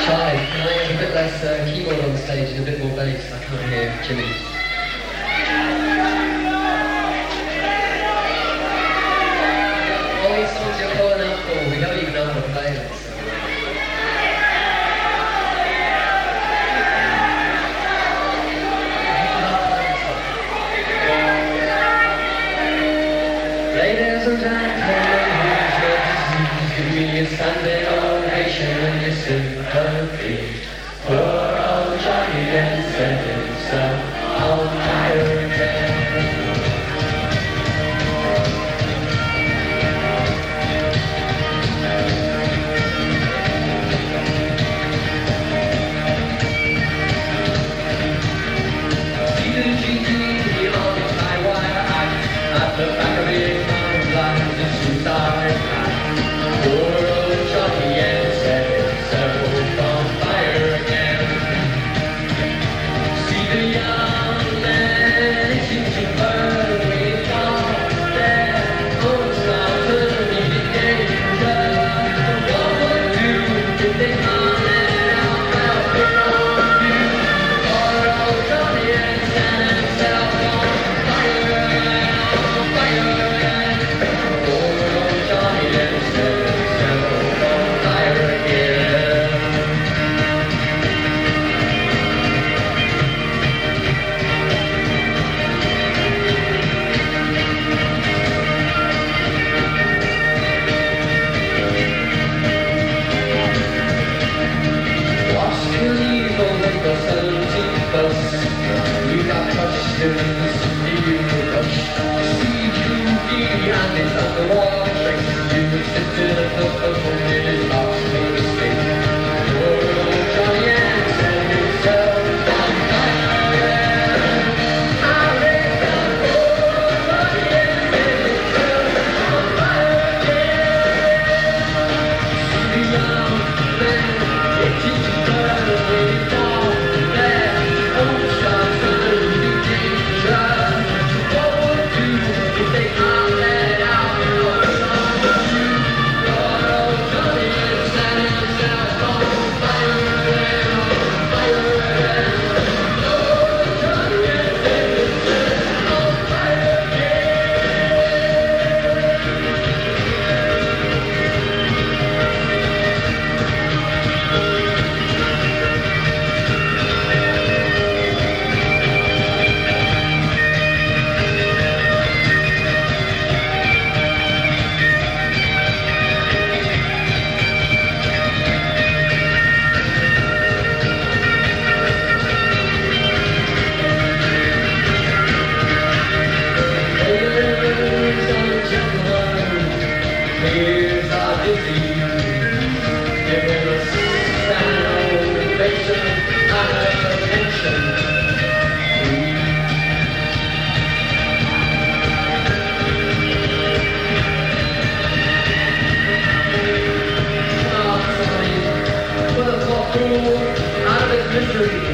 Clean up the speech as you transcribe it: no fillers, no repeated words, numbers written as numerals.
Charlie, can I have a bit less keyboard on stage and a bit more bass? I can't hear Jimmy's. All these songs you're calling out for, we don't even know how to play it. So. Ladies and gentlemen, give me a standing ovation and your sympathy. Poor old Johnny then set himself on fire again. See the GT on his high wire act at the back of his mind like the suicide pact. Poor old Johnny and set himself on fire again. See the young man, he seems to burn with all their own stars turning in danger. What would do if they can't let it out? Well, pick on you. Poor old Johnny and set himself on fire again. Poor old Johnny and set himself on fire again. What's illegal with the 17th bus? You got questions, you rush. See Judy and it's on the wall trace. You would sit to the foot of his last mistake. Poor old Johnny and set himself on fire. I reckon poor Johnny and set himself on fire again. See the young man, it's easy to burn with all their own stars turning in danger. What would do if they can't let it out? Poor old Johnny and set himself on fire again, fire again. Poor Johnny and set himself on fire Ladies and gentlemen, here's our disease, giving us standing ovation and attention. Somebody put a poor fool out of his misery.